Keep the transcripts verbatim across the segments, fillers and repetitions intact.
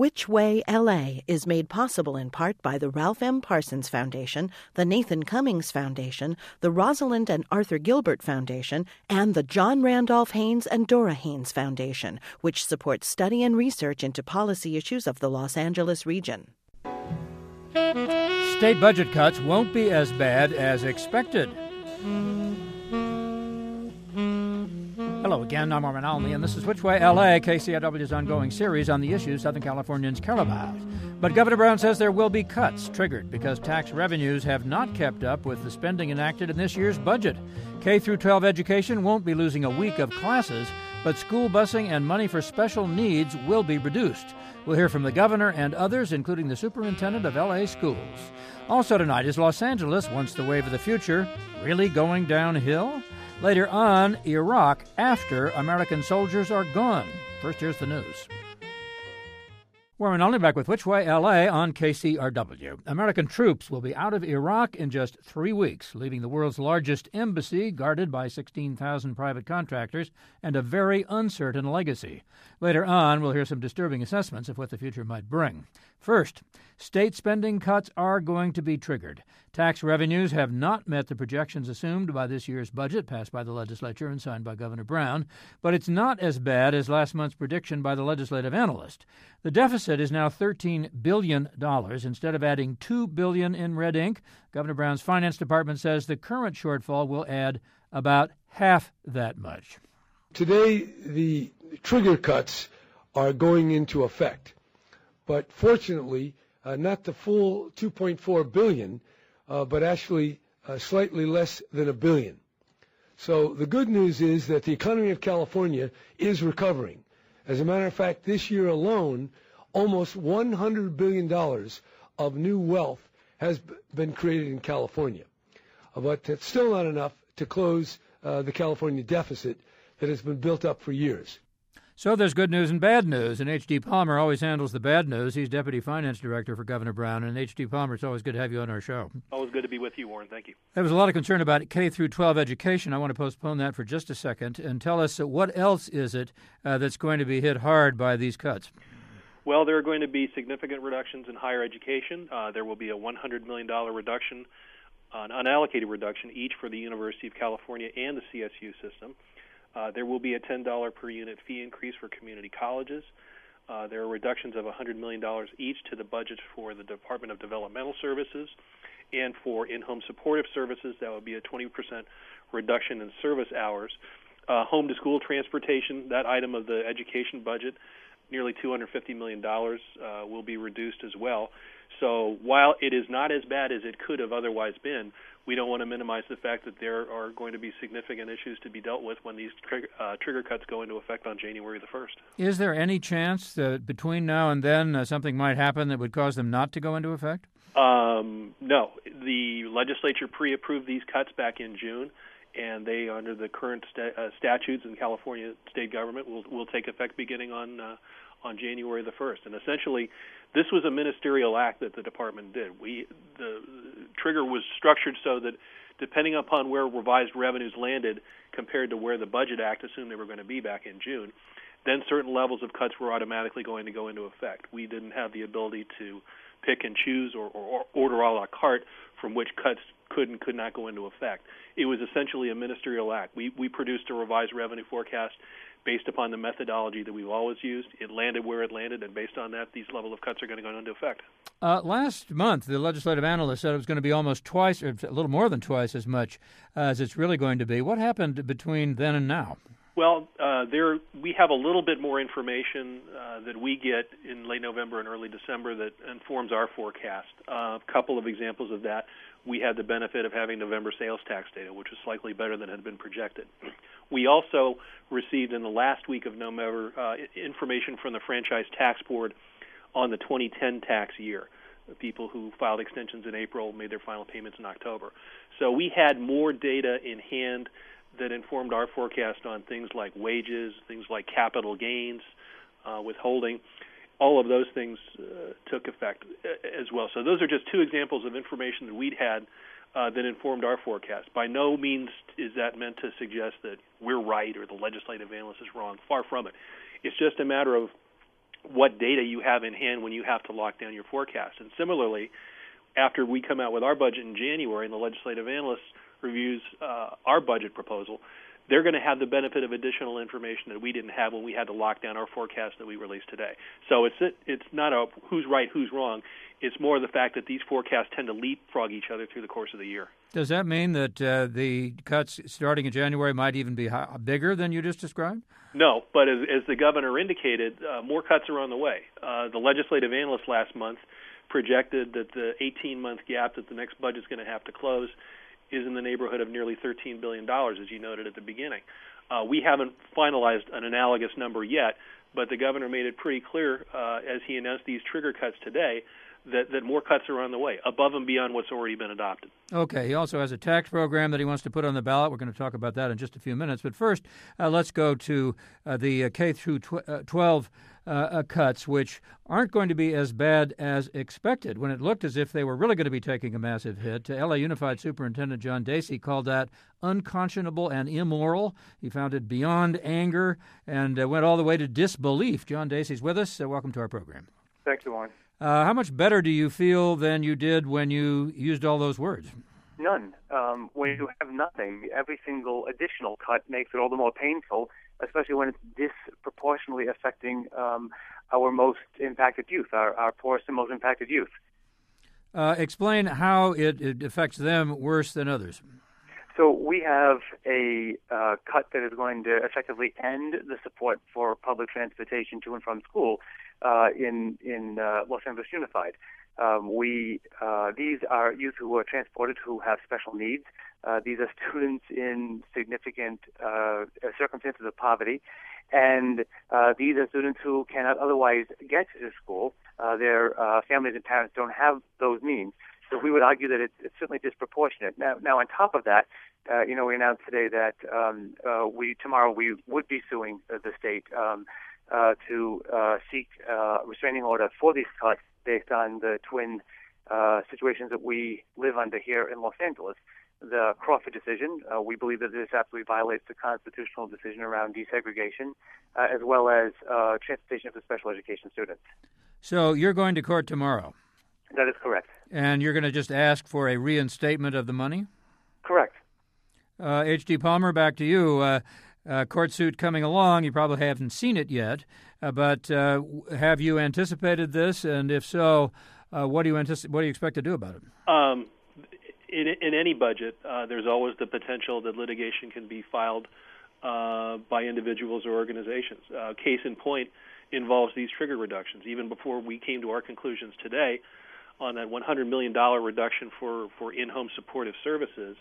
Which Way L A is made possible in part by the Ralph M. Parsons Foundation, the Nathan Cummings Foundation, the Rosalind and Arthur Gilbert Foundation, and the John Randolph Haynes and Dora Haynes Foundation, which supports study and research into policy issues of the Los Angeles region. State budget cuts won't be as bad as expected. Hello again, I'm Norman Alney, and this is Which Way L A, K C R W's ongoing series on the issues Southern Californians care about. But Governor Brown says there will be cuts triggered because tax revenues have not kept up with the spending enacted in this year's budget. K through twelve education won't be losing a week of classes, but school busing and money for special needs will be reduced. We'll hear from the governor and others, including the superintendent of L A schools. Also tonight, is Los Angeles, once the wave of the future, really going downhill? Later on, Iraq after American soldiers are gone. First, here's the news. We're only back with Which Way L A on K C R W. American troops will be out of Iraq in just three weeks, leaving the world's largest embassy guarded by sixteen thousand private contractors and a very uncertain legacy. Later on, we'll hear some disturbing assessments of what the future might bring. First, state spending cuts are going to be triggered. Tax revenues have not met the projections assumed by this year's budget passed by the legislature and signed by Governor Brown, but it's not as bad as last month's prediction by the legislative analyst. The deficit is now thirteen billion dollars instead of adding two billion dollars in red ink. Governor Brown's finance department says the current shortfall will add about half that much. Today, the trigger cuts are going into effect, but fortunately, uh, not the full two point four billion dollars, uh, but actually uh, slightly less than a billion. So the good news is that the economy of California is recovering. As a matter of fact, this year alone, almost one hundred billion dollars of new wealth has b- been created in California. Uh, but that's still not enough to close uh, the California deficit that has been built up for years. So there's good news and bad news, and H D. Palmer always handles the bad news. He's Deputy Finance Director for Governor Brown, and H D. Palmer, it's always good to have you on our show. Always good to be with you, Warren. Thank you. There was a lot of concern about K through twelve education. I want to postpone that for just a second and tell us uh, what else is it uh, that's going to be hit hard by these cuts? Well, there are going to be significant reductions in higher education. Uh, there will be a one hundred million dollars reduction, an unallocated reduction, each for the University of California and the C S U system. Uh, there will be a ten dollars per unit fee increase for community colleges. Uh, there are reductions of one hundred million dollars each to the budgets for the Department of Developmental Services and for in-home supportive services. That would be a twenty percent reduction in service hours. Uh, home-to-school transportation, that item of the education budget, nearly two hundred fifty million dollars uh, will be reduced as well. So while it is not as bad as it could have otherwise been, we don't want to minimize the fact that there are going to be significant issues to be dealt with when these trigger, uh, trigger cuts go into effect on January the first. Is there any chance that between now and then uh, something might happen that would cause them not to go into effect? Um, no. The legislature pre-approved these cuts back in June, and they, under the current sta- uh, statutes in California state government, will will take effect beginning on uh, on January the first. And essentially, this was a ministerial act that the department did. We the, the trigger was structured so that depending upon where revised revenues landed compared to where the Budget Act assumed they were going to be back in June, then certain levels of cuts were automatically going to go into effect. We didn't have the ability to pick and choose or, or, or order a la carte from which cuts could and could not go into effect. It was essentially a ministerial act. We we produced a revised revenue forecast based upon the methodology that we've always used. It landed where it landed, and based on that, these level of cuts are going to go into effect. Uh, last month, the legislative analyst said it was going to be almost twice, or a little more than twice as much uh, as it's really going to be. What happened between then and now? Well, uh, there we have a little bit more information uh, that we get in late November and early December that informs our forecast. Uh, a couple of examples of that. We had the benefit of having November sales tax data, which was slightly better than had been projected. We also received in the last week of November uh, information from the Franchise Tax Board on the twenty ten tax year. The people who filed extensions in April made their final payments in October. So we had more data in hand that informed our forecast on things like wages, things like capital gains, uh, withholding. All of those things uh, took effect as well. So those are just two examples of information that we'd had uh, that informed our forecast. By no means is that meant to suggest that we're right or the legislative analyst is wrong. Far from it. It's just a matter of what data you have in hand when you have to lock down your forecast. And similarly, after we come out with our budget in January and the legislative analyst reviews uh, our budget proposal, they're going to have the benefit of additional information that we didn't have when we had to lock down our forecast that we released today. So it's it's not a who's right, who's wrong. It's more the fact that these forecasts tend to leapfrog each other through the course of the year. Does that mean that uh, the cuts starting in January might even be high, bigger than you just described? No, but as, as the governor indicated, uh, more cuts are on the way. Uh, the legislative analyst last month projected that the eighteen-month gap that the next budget is going to have to close is in the neighborhood of nearly thirteen billion dollars, as you noted at the beginning. Uh, we haven't finalized an analogous number yet, but the governor made it pretty clear uh, as he announced these trigger cuts today that, that more cuts are on the way, above and beyond what's already been adopted. Okay. He also has a tax program that he wants to put on the ballot. We're going to talk about that in just a few minutes. But first, uh, let's go to uh, the uh, K through twelve uh, uh, cuts, which aren't going to be as bad as expected. When it looked as if they were really going to be taking a massive hit, L A Unified Superintendent John Dacey called that unconscionable and immoral. He found it beyond anger and uh, went all the way to disbelief. John Dacey's with us. Uh, welcome to our program. Thank you, Warren. Uh, how much better do you feel than you did when you used all those words? None. Um, when you have nothing, every single additional cut makes it all the more painful, especially when it's disproportionately affecting um, our most impacted youth, our, our poorest and most impacted youth. Uh, explain how it, it affects them worse than others. So we have a uh, cut that is going to effectively end the support for public transportation to and from school uh, in in uh, Los Angeles Unified. Um, we uh, these are youth who are transported who have special needs. Uh, these are students in significant uh, circumstances of poverty, and uh, these are students who cannot otherwise get to school. Uh, their uh, families and parents don't have those means. So we would argue that it's, it's certainly disproportionate. Now, now on top of that, uh, you know, we announced today that um, uh, we tomorrow we would be suing uh, the state um, uh, to uh, seek uh, a restraining order for these cuts based on the twin uh, situations that we live under here in Los Angeles. The Crawford decision, uh, we believe that this absolutely violates the constitutional decision around desegregation, uh, as well as uh, transportation for special education students. So you're going to court tomorrow? That is correct. And you're going to just ask for a reinstatement of the money? Correct. Uh, H D. Palmer, back to you. Uh, uh, court suit coming along. You probably haven't seen it yet, uh, but uh, have you anticipated this? And if so, uh, what do you anticipate? What do you expect to do about it? Um, in, in any budget, uh, there's always the potential that litigation can be filed uh, by individuals or organizations. Uh, case in point involves these trigger reductions. Even before we came to our conclusions today on that one hundred million dollars reduction for, for in-home supportive services,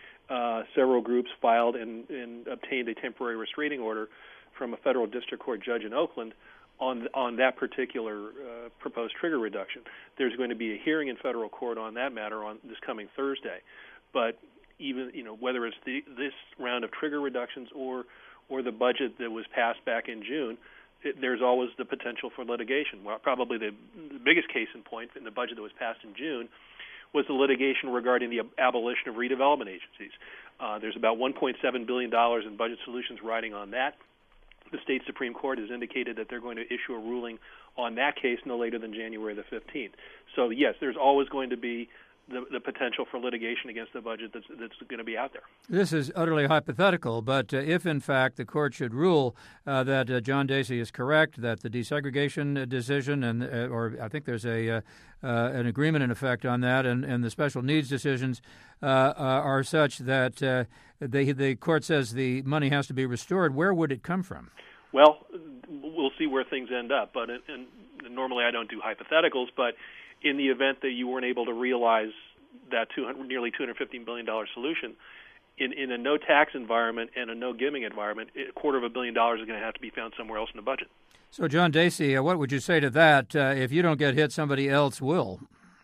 uh, several groups filed and, and obtained a temporary restraining order from a federal district court judge in Oakland on on that particular uh, proposed trigger reduction. There's going to be a hearing in federal court on that matter on this coming Thursday. But even, you know, whether it's the, this round of trigger reductions or or the budget that was passed back in June, it, there's always the potential for litigation. Well, probably the, the biggest case in point in the budget that was passed in June was the litigation regarding the abolition of redevelopment agencies. Uh, there's about one point seven billion dollars in budget solutions riding on that. The state Supreme Court has indicated that they're going to issue a ruling on that case no later than January the fifteenth. So, yes, there's always going to be the, the potential for litigation against the budget that's, that's going to be out there. This is utterly hypothetical, but uh, if, in fact, the court should rule uh, that uh, John Dacey is correct, that the desegregation decision, and uh, or I think there's a uh, uh, an agreement in effect on that, and, and the special needs decisions uh, uh, are such that uh, they, the court says the money has to be restored, where would it come from? Well, we'll see where things end up, but and, and normally I don't do hypotheticals, but in the event that you weren't able to realize that two hundred, nearly two hundred fifteen billion dollars solution, in, in a no-tax environment and a no-giving environment, a quarter of a billion dollars is going to have to be found somewhere else in the budget. So, John Dacey, uh, what would you say to that? Uh, if you don't get hit, somebody else will.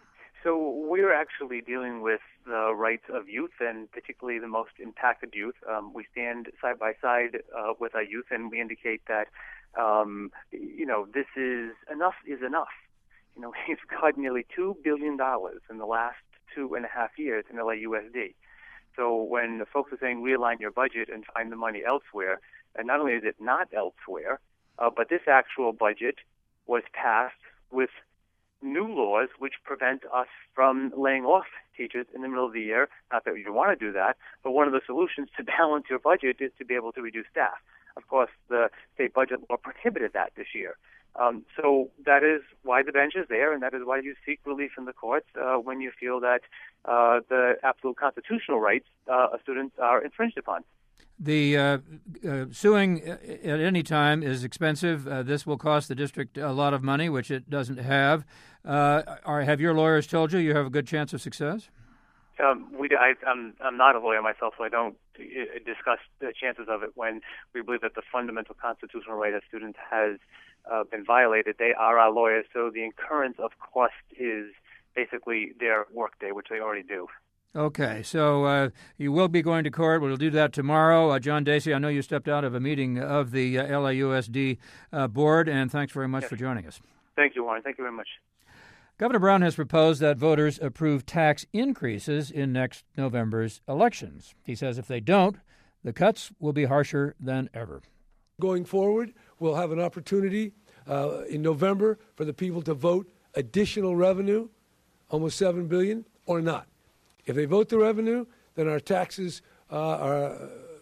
So we're actually dealing with the rights of youth, and particularly the most impacted youth. Um, we stand side by side uh, with our youth, and we indicate that, um, you know, this is enough is enough. You know, we've got nearly two billion dollars in the last two and a half years in L A U S D. So when the folks are saying realign your budget and find the money elsewhere, and not only is it not elsewhere, uh, but this actual budget was passed with new laws which prevent us from laying off teachers in the middle of the year. Not that you don't want to do that, but one of the solutions to balance your budget is to be able to reduce staff. Of course, the state budget law prohibited that this year. Um, so that is why the bench is there, and that is why you seek relief in the courts uh, when you feel that uh, the absolute constitutional rights uh, of students are infringed upon. The uh, uh, suing at any time is expensive. Uh, this will cost the district a lot of money, which it doesn't have. Uh, are, have your lawyers told you you have a good chance of success? Um, we, I, I'm, I'm not a lawyer myself, so I don't uh, discuss the chances of it when we believe that the fundamental constitutional right of students has uh, been violated. They are our lawyers, so the incurrence of cost is basically their workday, which they already do. Okay, so uh, you will be going to court. We'll do that tomorrow. Uh, John Dacey, I know you stepped out of a meeting of the uh, L A U S D uh, board, and thanks very much yes. for joining us. Thank you, Warren. Thank you very much. Governor Brown has proposed that voters approve tax increases in next November's elections. He says if they don't, the cuts will be harsher than ever. Going forward, we'll have an opportunity uh, in November for the people to vote additional revenue, almost seven billion dollars, or not. If they vote the revenue, then our taxes uh, are,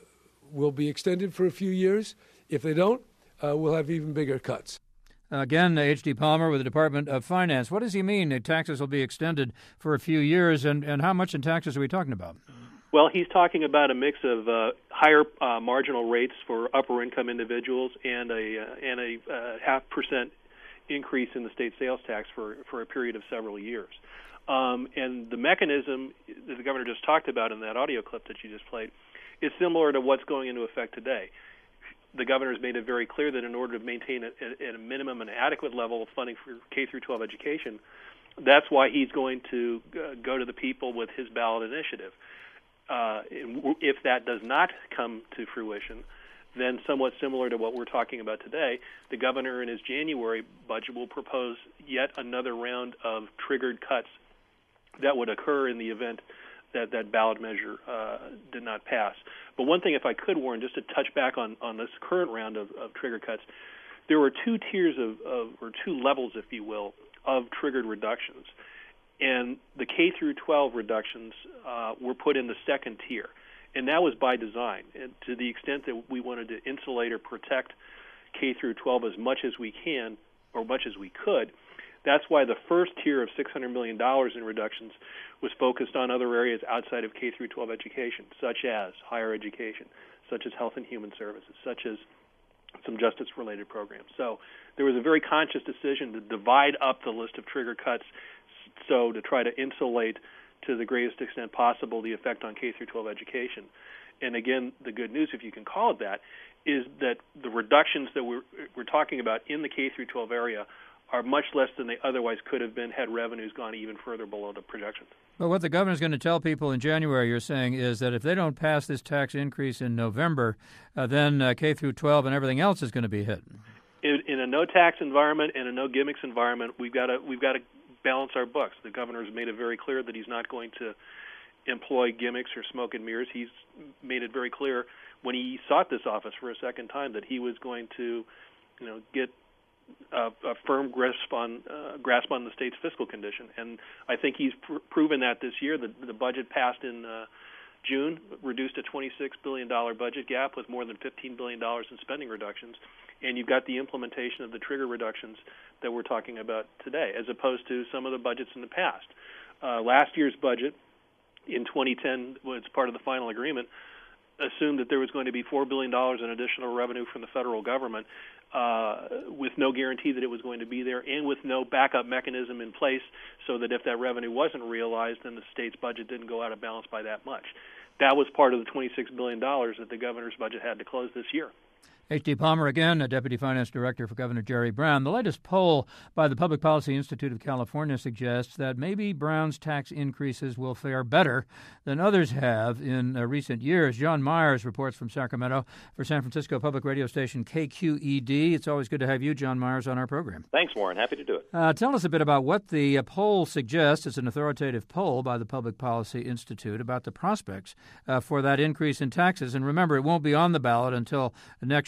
will be extended for a few years. If they don't, uh, we'll have even bigger cuts. Again, H D. Palmer with the Department of Finance. What does he mean that taxes will be extended for a few years, and, and how much in taxes are we talking about? Well, he's talking about a mix of uh, higher uh, marginal rates for upper-income individuals and a uh, and a uh, half percent increase in the state sales tax for, for a period of several years. Um, and the mechanism that the governor just talked about in that audio clip that you just played is similar to what's going into effect today. The governor has made it very clear that in order to maintain a, a, a minimum and adequate level of funding for K through twelve education, that's why he's going to uh, go to the people with his ballot initiative. Uh, if that does not come to fruition, then somewhat similar to what we're talking about today, the governor in his January budget will propose yet another round of triggered cuts that would occur in the event that that ballot measure uh, did not pass. But one thing, if I could, Warren, just to touch back on, on this current round of, of trigger cuts, there were two tiers of, of, or two levels, if you will, of triggered reductions. And the K through twelve reductions uh, were put in the second tier. And that was by design. And to the extent that we wanted to insulate or protect K through twelve as much as we can, or much as we could, that's why the first tier of six hundred million dollars in reductions was focused on other areas outside of K through twelve education, such as higher education, such as health and human services, such as some justice-related programs. So there was a very conscious decision to divide up the list of trigger cuts so to try to insulate to the greatest extent possible the effect on K through twelve education. And again, the good news, if you can call it that, is that the reductions that we're, we're talking about in the K through twelve area are much less than they otherwise could have been had revenues gone even further below the projections. But what the governor's going to tell people in January, you're saying, is that if they don't pass this tax increase in November, uh, then uh, K through twelve and everything else is going to be hit. In, in a no-tax environment and a no-gimmicks environment, we've got to we've got to balance our books. The governor has made it very clear that he's not going to employ gimmicks or smoke and mirrors. He's made it very clear when he sought this office for a second time that he was going to, you know, get a, a firm grasp on uh, grasp on the state's fiscal condition, and I think he's pr- proven that this year. The, the budget passed in uh, June reduced a twenty-six billion dollars budget gap with more than fifteen billion dollars in spending reductions, and you've got the implementation of the trigger reductions that we're talking about today, as opposed to some of the budgets in the past. Uh, last year's budget in twenty ten was part of the final agreement, assumed that there was going to be four billion dollars in additional revenue from the federal government, uh, with no guarantee that it was going to be there, and with no backup mechanism in place so that if that revenue wasn't realized, then the state's budget didn't go out of balance by that much. That was part of the twenty-six billion dollars that the governor's budget had to close this year. H D. Palmer again, Deputy Finance Director for Governor Jerry Brown. The latest poll by the Public Policy Institute of California suggests that maybe Brown's tax increases will fare better than others have in uh, recent years. John Myers reports from Sacramento for San Francisco public radio station K Q E D. It's always good to have you, John Myers, on our program. Thanks, Warren. Happy to do it. Uh, tell us a bit about what the uh, poll suggests. It's an authoritative poll by the Public Policy Institute about the prospects uh, for that increase in taxes. And remember, it won't be on the ballot until next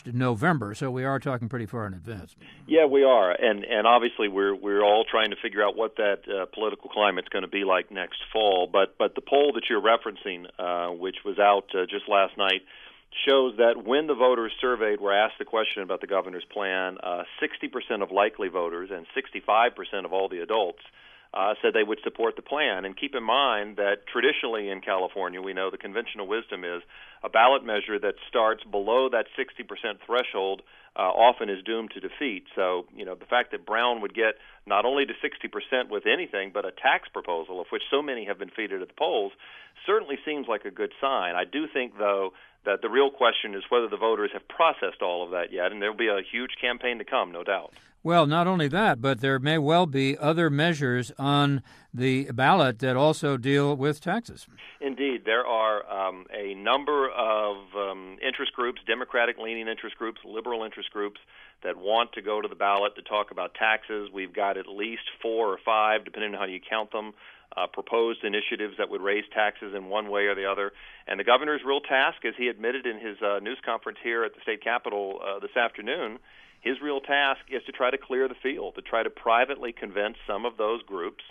November, so we are talking pretty far in advance. Yeah, we are, and and obviously we're we're all trying to figure out what that uh, political climate's going to be like next fall. But but the poll that you're referencing, uh, which was out uh, just last night, shows that when the voters surveyed were asked the question about the governor's plan, uh, sixty percent of likely voters and sixty-five percent of all the adults uh, said they would support the plan. And keep in mind that traditionally in California, we know the conventional wisdom is a ballot measure that starts below that sixty percent threshold uh, often is doomed to defeat. So, you know, the fact that Brown would get not only to sixty percent with anything, but a tax proposal, of which so many have been feted at the polls, certainly seems like a good sign. I do think, though, that the real question is whether the voters have processed all of that yet, and there will be a huge campaign to come, no doubt. Well, not only that, but there may well be other measures on the ballot that also deal with taxes. Indeed. There are um, a number of um, interest groups, Democratic-leaning interest groups, liberal interest groups, that want to go to the ballot to talk about taxes. We've got at least four or five, depending on how you count them, uh, proposed initiatives that would raise taxes in one way or the other. And the governor's real task, as he admitted in his uh, news conference here at the state capitol uh, this afternoon, his real task is to try to clear the field, to try to privately convince some of those groups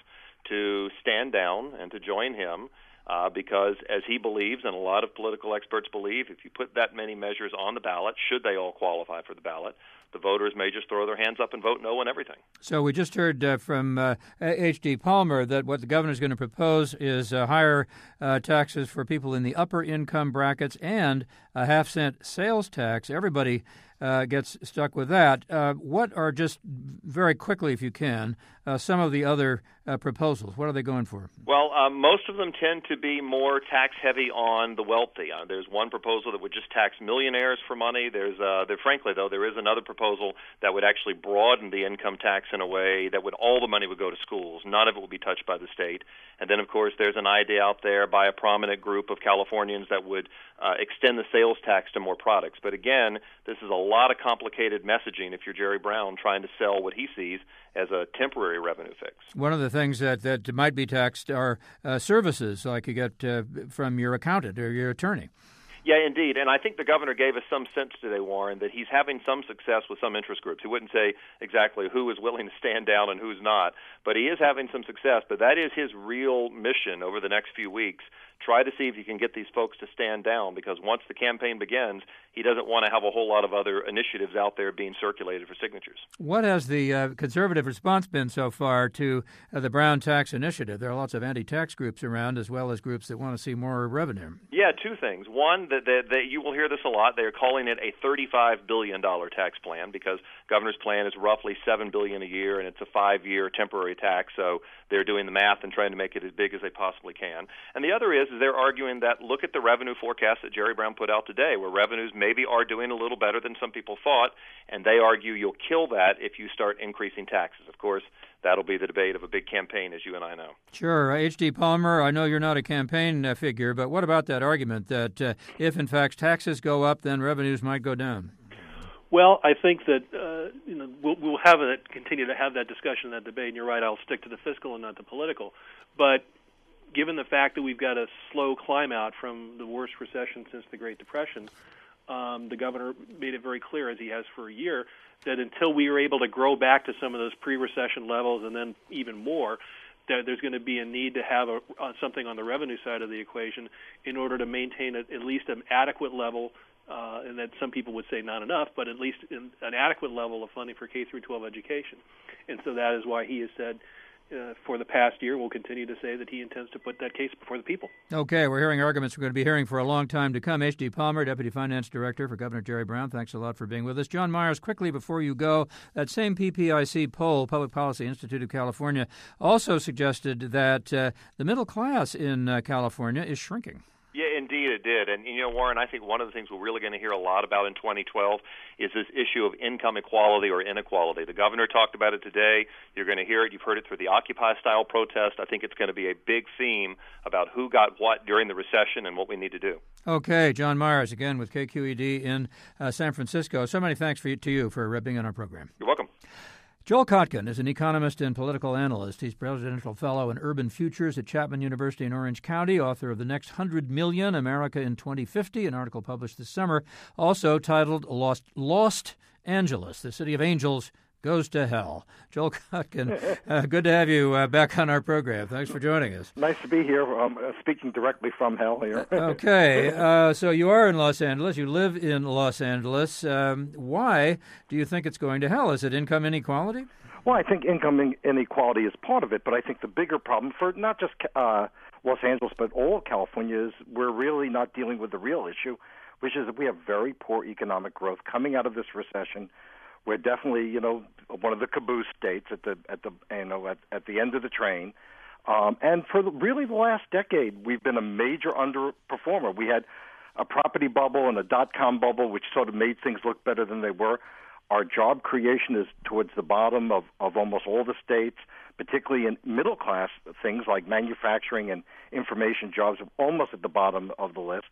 to stand down and to join him, uh, because, as he believes, and a lot of political experts believe, if you put that many measures on the ballot, should they all qualify for the ballot, the voters may just throw their hands up and vote no on everything. So we just heard uh, from uh, H D Palmer that what the governor is going to propose is uh, higher uh, taxes for people in the upper income brackets and a half-cent sales tax. Everybody uh, gets stuck with that. Uh, what are, just very quickly if you can, uh, some of the other uh, proposals? What are they going for? Well, um, most of them tend to be more tax-heavy on the wealthy. Uh, there's one proposal that would just tax millionaires for money. There's, uh, there, frankly, though, there is another proposal that would actually broaden the income tax in a way that would all the money would go to schools. None of it would be touched by the state. And then, of course, there's an idea out there by a prominent group of Californians that would uh, extend the sales tax to more products. But again, this is a lot of complicated messaging if you're Jerry Brown trying to sell what he sees as a temporary revenue fix. One of the things that, that might be taxed are uh, services like you get uh, from your accountant or your attorney. Yeah, indeed. And I think the governor gave us some sense today, Warren, that he's having some success with some interest groups. He wouldn't say exactly who is willing to stand down and who's not, but he is having some success. But that is his real mission over the next few weeks. Try to see if you can get these folks to stand down, because once the campaign begins, he doesn't want to have a whole lot of other initiatives out there being circulated for signatures. What has the uh, conservative response been so far to uh, the Brown tax initiative? There are lots of anti-tax groups around, as well as groups that want to see more revenue. Yeah, two things. One, that, that, that you will hear this a lot. They're calling it a thirty-five billion dollars tax plan, because governor's plan is roughly seven billion dollars a year, and it's a five-year temporary tax, so they're doing the math and trying to make it as big as they possibly can. And the other is, is they're arguing that look at the revenue forecast that Jerry Brown put out today, where revenues maybe are doing a little better than some people thought, and they argue you'll kill that if you start increasing taxes. Of course, that'll be the debate of a big campaign, as you and I know. Sure. H D Palmer, I know you're not a campaign uh, figure, but what about that argument that uh, if, in fact, taxes go up, then revenues might go down? Well, I think that uh, you know we'll, we'll have it, continue to have that discussion, that debate, and you're right, I'll stick to the fiscal and not the political. But given the fact that we've got a slow climb out from the worst recession since the Great Depression, um, the governor made it very clear, as he has for a year, that until we are able to grow back to some of those pre-recession levels and then even more, that there's going to be a need to have a, uh, something on the revenue side of the equation in order to maintain a, at least an adequate level, uh, and that some people would say not enough, but at least in, an adequate level of funding for K through twelve education. And so that is why he has said, Uh, for the past year, will continue to say that he intends to put that case before the people. Okay, we're hearing arguments we're going to be hearing for a long time to come. H D Palmer, Deputy Finance Director for Governor Jerry Brown, thanks a lot for being with us. John Myers, quickly before you go, that same P P I C poll, Public Policy Institute of California, also suggested that uh, the middle class in uh, California is shrinking. Yeah, indeed it did. And, you know, Warren, I think one of the things we're really going to hear a lot about in twenty twelve is this issue of income equality or inequality. The governor talked about it today. You're going to hear it. You've heard it through the Occupy-style protest. I think it's going to be a big theme about who got what during the recession and what we need to do. Okay, John Myers, again with K Q E D in uh, San Francisco. So many thanks for you, to you for uh, being on our program. You're welcome. Joel Kotkin is an economist and political analyst. He's presidential fellow in urban futures at Chapman University in Orange County, author of The Next Hundred Million, America in twenty fifty, an article published this summer, also titled Lost, Lost Angeles, the City of Angels Goes to Hell. Joel Kotkin, uh, good to have you uh, back on our program. Thanks for joining us. Nice to be here, um, uh, speaking directly from hell here. Okay, uh, so you are in Los Angeles. You live in Los Angeles. Um, why do you think it's going to hell? Is it income inequality? Well, I think income inequality is part of it, but I think the bigger problem for not just uh, Los Angeles, but all of California is we're really not dealing with the real issue, which is that we have very poor economic growth coming out of this recession. We're definitely, you know, one of the caboose states at the at the you know at, at the end of the train, um, and for the, really the last decade, we've been a major underperformer. We had a property bubble and a dot-com bubble, which sort of made things look better than they were. Our job creation is towards the bottom of, of almost all the states, particularly in middle-class things like manufacturing and information jobs, almost at the bottom of the list.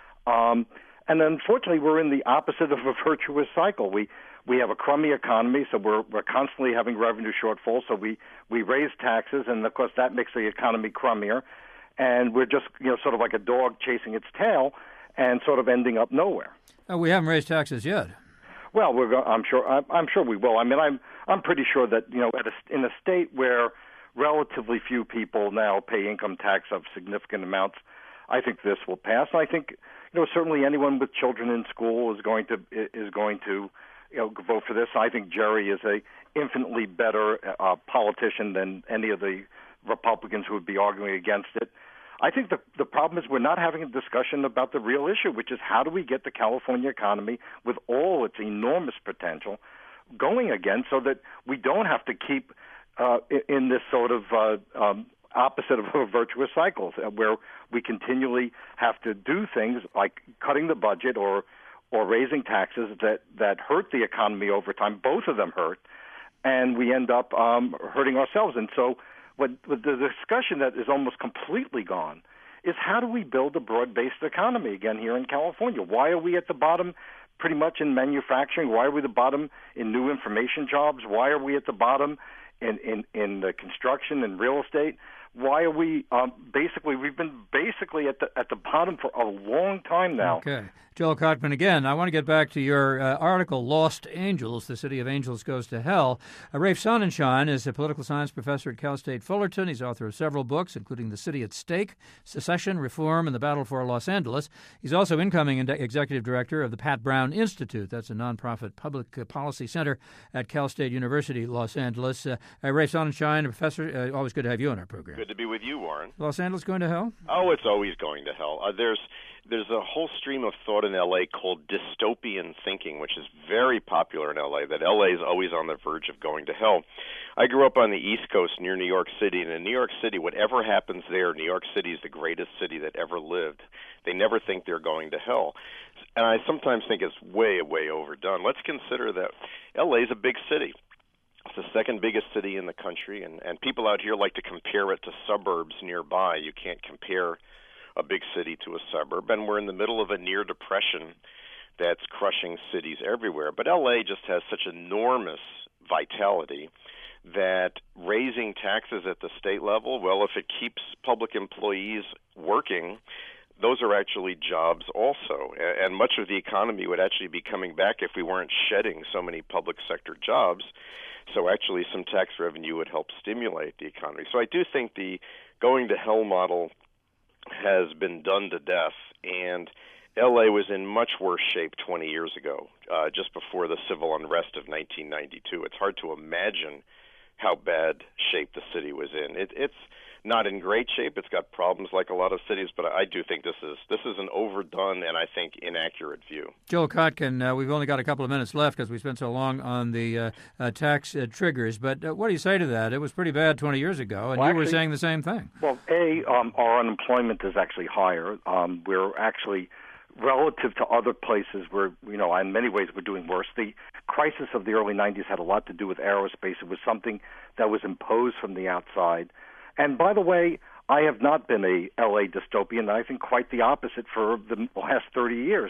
Um, and unfortunately, we're in the opposite of a virtuous cycle. We we have a crummy economy, so we're we're constantly having revenue shortfalls. So we, we raise taxes, and of course that makes the economy crummier. And we're just you know sort of like a dog chasing its tail, and sort of ending up nowhere. Oh, we haven't raised taxes yet. Well, we're go- I'm sure I'm, I'm sure we will. I mean, I'm I'm pretty sure that you know at a, in a state where relatively few people now pay income tax of significant amounts, I think this will pass. I think you know certainly anyone with children in school is going to is going to you know vote for this. I think Jerry is a infinitely better uh, politician than any of the Republicans who would be arguing against it. I think the the problem is we're not having a discussion about the real issue, which is how do we get the California economy with all its enormous potential going again so that we don't have to keep uh, in this sort of uh, um, opposite of a virtuous cycle where we continually have to do things like cutting the budget or or raising taxes that, that hurt the economy over time. Both of them hurt, and we end up um, hurting ourselves. And so What, what the discussion that is almost completely gone is how do we build a broad-based economy again here in California? Why are we at the bottom pretty much in manufacturing? Why are we the bottom in new information jobs? Why are we at the bottom in, in, in the construction and real estate? Why are we um, basically, we've been basically at the at the bottom for a long time now. Okay. Joel Kotkin again. I want to get back to your uh, article, Lost Angels, the City of Angels Goes to Hell. Uh, Rafe Sonnenschein is a political science professor at Cal State Fullerton. He's author of several books, including The City at Stake, Secession, Reform, and the Battle for Los Angeles. He's also incoming ind- executive director of the Pat Brown Institute. That's a nonprofit public uh, policy center at Cal State University, Los Angeles. Uh, uh, Rafe Sonnenschein, a professor, uh, always good to have you on our program. Good to be with you, Warren. Los Angeles going to hell? Oh, it's always going to hell. Uh, there's there's a whole stream of thought in L A called dystopian thinking, which is very popular in L A, that L A is always on the verge of going to hell. I grew up on the East Coast near New York City, and in New York City, whatever happens there, New York City is the greatest city that ever lived. They never think they're going to hell. And I sometimes think it's way, way overdone. Let's consider that L A is a big city. It's the second biggest city in the country, and, and people out here like to compare it to suburbs nearby. You can't compare a big city to a suburb, and we're in the middle of a near depression that's crushing cities everywhere. But L A just has such enormous vitality that raising taxes at the state level, well, if it keeps public employees working, those are actually jobs also. And much of the economy would actually be coming back if we weren't shedding so many public sector jobs. So actually some tax revenue would help stimulate the economy. So I do think the going to hell model has been done to death, and L A was in much worse shape twenty years ago, uh, just before the civil unrest of nineteen ninety-two. It's hard to imagine how bad shape the city was in. It, it's not in great shape. It's got problems like a lot of cities, but I do think this is this is an overdone and I think inaccurate view. Joel Kotkin, uh, we've only got a couple of minutes left because we spent so long on the uh, uh, tax uh, triggers, but uh, what do you say to that? It was pretty bad twenty years ago, and well, you actually, were saying the same thing. Well, A, um, our unemployment is actually higher. Um, we're actually, relative to other places where, you know, in many ways we're doing worse. The crisis of the early nineties had a lot to do with aerospace. It was something that was imposed from the outside. And by the way, I have not been a L A dystopian. I think quite the opposite for the last thirty years.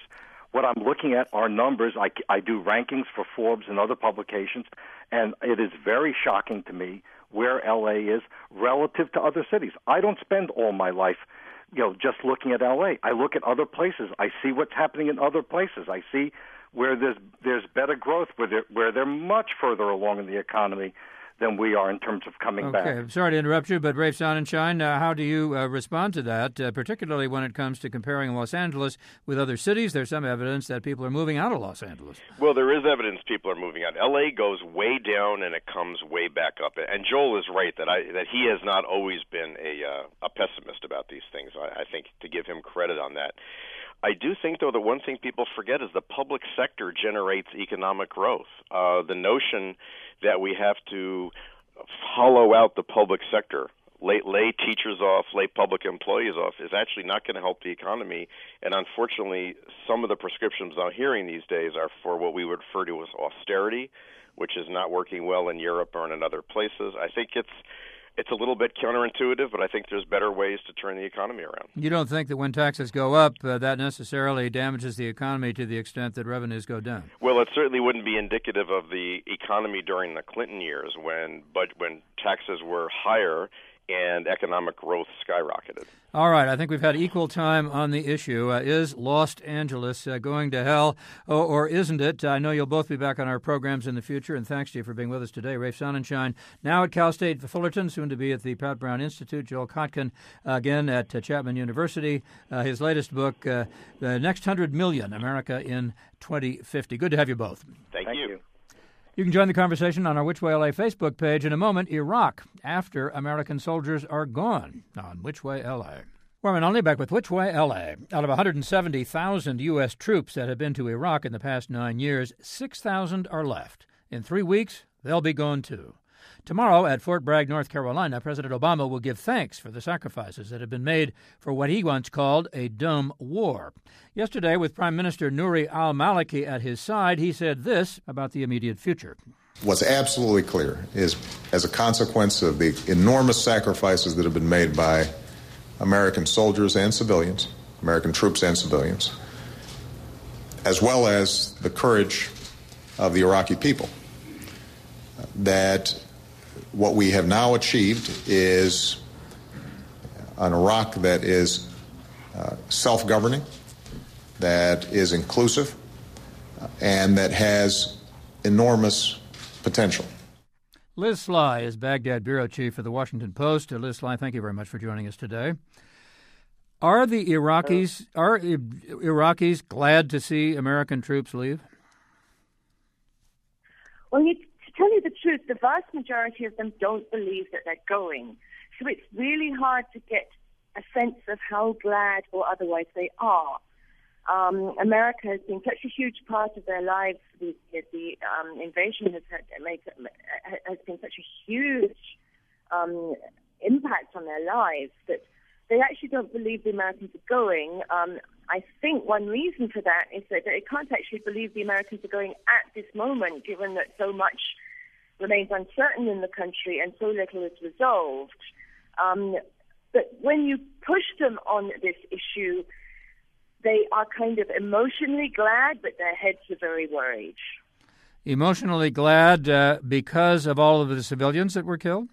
What I'm looking at are numbers. I, I do rankings for Forbes and other publications, and it is very shocking to me where L A is relative to other cities. I don't spend all my life, you know, just looking at L A. I look at other places. I see what's happening in other places. I see where there's there's better growth, where they're, where they're much further along in the economy than we are in terms of coming okay. back. Okay, sorry to interrupt you, but Rafe Sonnenschein, uh, how do you uh, respond to that, uh, particularly when it comes to comparing Los Angeles with other cities? There's some evidence that people are moving out of Los Angeles. Well, there is evidence people are moving out. L A goes way down and it comes way back up. And Joel is right that I that he has not always been a uh, a pessimist about these things. I, I think to give him credit on that. I do think, though, that one thing people forget is the public sector generates economic growth. Uh, the notion that we have to hollow out the public sector, lay, lay teachers off, lay public employees off, is actually not going to help the economy. And unfortunately, some of the prescriptions I'm hearing these days are for what we would refer to as austerity, which is not working well in Europe or in other places. I think it's It's a little bit counterintuitive, but I think there's better ways to turn the economy around. You don't think that when taxes go up, uh, that necessarily damages the economy to the extent that revenues go down? Well, it certainly wouldn't be indicative of the economy during the Clinton years when but when taxes were higher and economic growth skyrocketed. All right. I think we've had equal time on the issue. Uh, is Los Angeles uh, going to hell, or, or isn't it? I know you'll both be back on our programs in the future, and thanks to you for being with us today. Rafe Sonnenschein, now at Cal State Fullerton, soon to be at the Pat Brown Institute. Joel Kotkin, uh, again at uh, Chapman University. Uh, his latest book, uh, The Next Hundred Million, America in twenty fifty. Good to have you both. Thank, Thank you. you. You can join the conversation on our Which Way L A Facebook page. In a moment, Iraq, after American soldiers are gone on Which Way L A. Warren Only back with Which Way L A. Out of one hundred seventy thousand U S troops that have been to Iraq in the past nine years, six thousand are left. In three weeks, they'll be gone too. Tomorrow at Fort Bragg, North Carolina, President Obama will give thanks for the sacrifices that have been made for what he once called a dumb war. Yesterday, with Prime Minister Nouri al-Maliki at his side, he said this about the immediate future. What's absolutely clear is, as a consequence of the enormous sacrifices that have been made by American soldiers and civilians, American troops and civilians, as well as the courage of the Iraqi people, that what we have now achieved is an Iraq that is uh, self-governing, that is inclusive, uh, and that has enormous potential. Liz Sly is Baghdad bureau chief for the Washington Post. Uh, Liz Sly, thank you very much for joining us today. Are the Iraqis are Iraqis glad to see American troops leave? Well, you, to tell you the truth, the vast majority of them don't believe that they're going. So it's really hard to get a sense of how glad or otherwise they are. Um, America has been such a huge part of their lives. The, the um, invasion has had make, has been such a huge um, impact on their lives that they actually don't believe the Americans are going. Um, I think one reason for that is that they can't actually believe the Americans are going at this moment, given that so much remains uncertain in the country and so little is resolved. Um, but when you push them on this issue, they are kind of emotionally glad, but their heads are very worried. Emotionally glad uh, because of all of the civilians that were killed?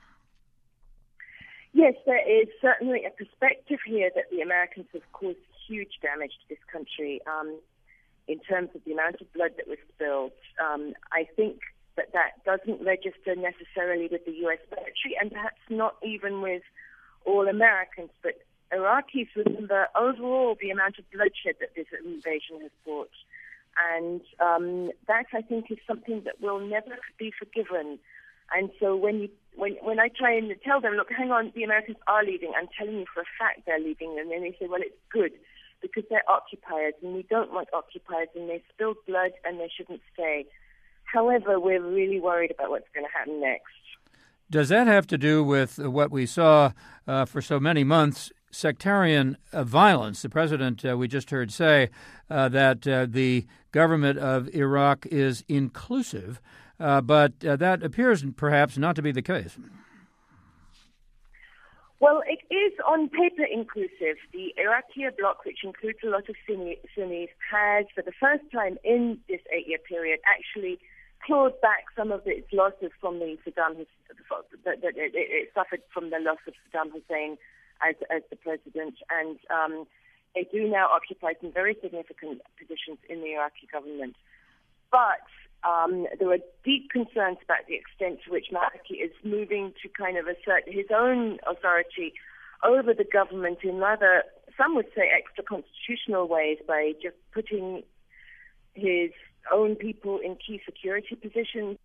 Yes, there is certainly a perspective here that the Americans have caused huge damage to this country um, in terms of the amount of blood that was spilled. Um, I think that that doesn't register necessarily with the U S military and perhaps not even with all Americans, but Iraqis remember overall the amount of bloodshed that this invasion has brought. And um, that, I think, is something that will never be forgiven. And so when you when when I try and tell them, look, hang on, the Americans are leaving, I'm telling you for a fact they're leaving, and then they say, well, it's good, because they're occupiers, and we don't want occupiers, and they spilled blood, and they shouldn't stay. However, we're really worried about what's going to happen next. Does that have to do with what we saw uh, for so many months, sectarian uh, violence? The president, uh, we just heard say uh, that uh, the government of Iraq is inclusive, uh, but uh, that appears perhaps not to be the case. Well, it is on paper inclusive. The Iraqi bloc, which includes a lot of Sunni, Sunnis, has, for the first time in this eight-year period, actually clawed back some of its losses from the Saddam Hussein, that it, it suffered from the loss of Saddam Hussein as, as the president, and um, they do now occupy some very significant positions in the Iraqi government. But um, there are deep concerns about the extent to which Maliki is moving to kind of assert his own authority over the government in rather, some would say, extra-constitutional ways by just putting his own people in key security positions.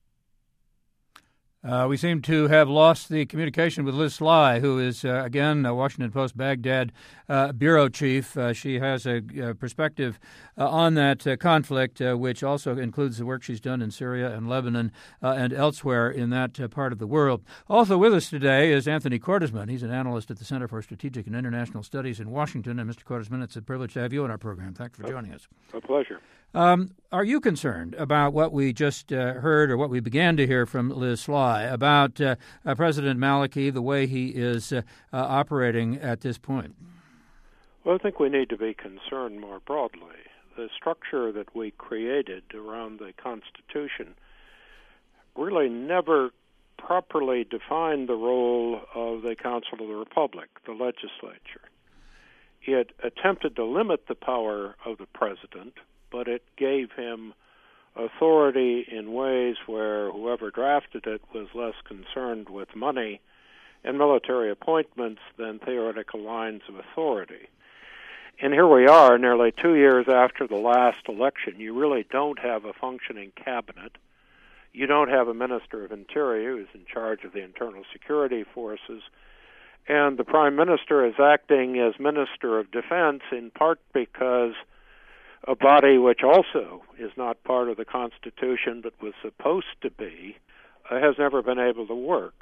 Uh, we seem to have lost the communication with Liz Sly, who is, uh, again, a Washington Post Baghdad uh, bureau chief. Uh, she has a, a perspective uh, on that uh, conflict, uh, which also includes the work she's done in Syria and Lebanon uh, and elsewhere in that uh, part of the world. Also with us today is Anthony Cordesman. He's an analyst at the Center for Strategic and International Studies in Washington. And Mister Cordesman, it's a privilege to have you on our program. Thanks for joining us. A pleasure. Um, are you concerned about what we just uh, heard or what we began to hear from Liz Sly about uh, uh, President Maliki, the way he is uh, uh, operating at this point? Well, I think we need to be concerned more broadly. The structure that we created around the Constitution really never properly defined the role of the Council of the Republic, the legislature. It attempted to limit the power of the president, but it gave him authority in ways where whoever drafted it was less concerned with money and military appointments than theoretical lines of authority. And here we are, nearly two years after the last election. You really don't have a functioning cabinet. You don't have a Minister of Interior who's in charge of the internal security forces. And the Prime Minister is acting as Minister of Defense in part because a body which also is not part of the Constitution but was supposed to be, uh, has never been able to work.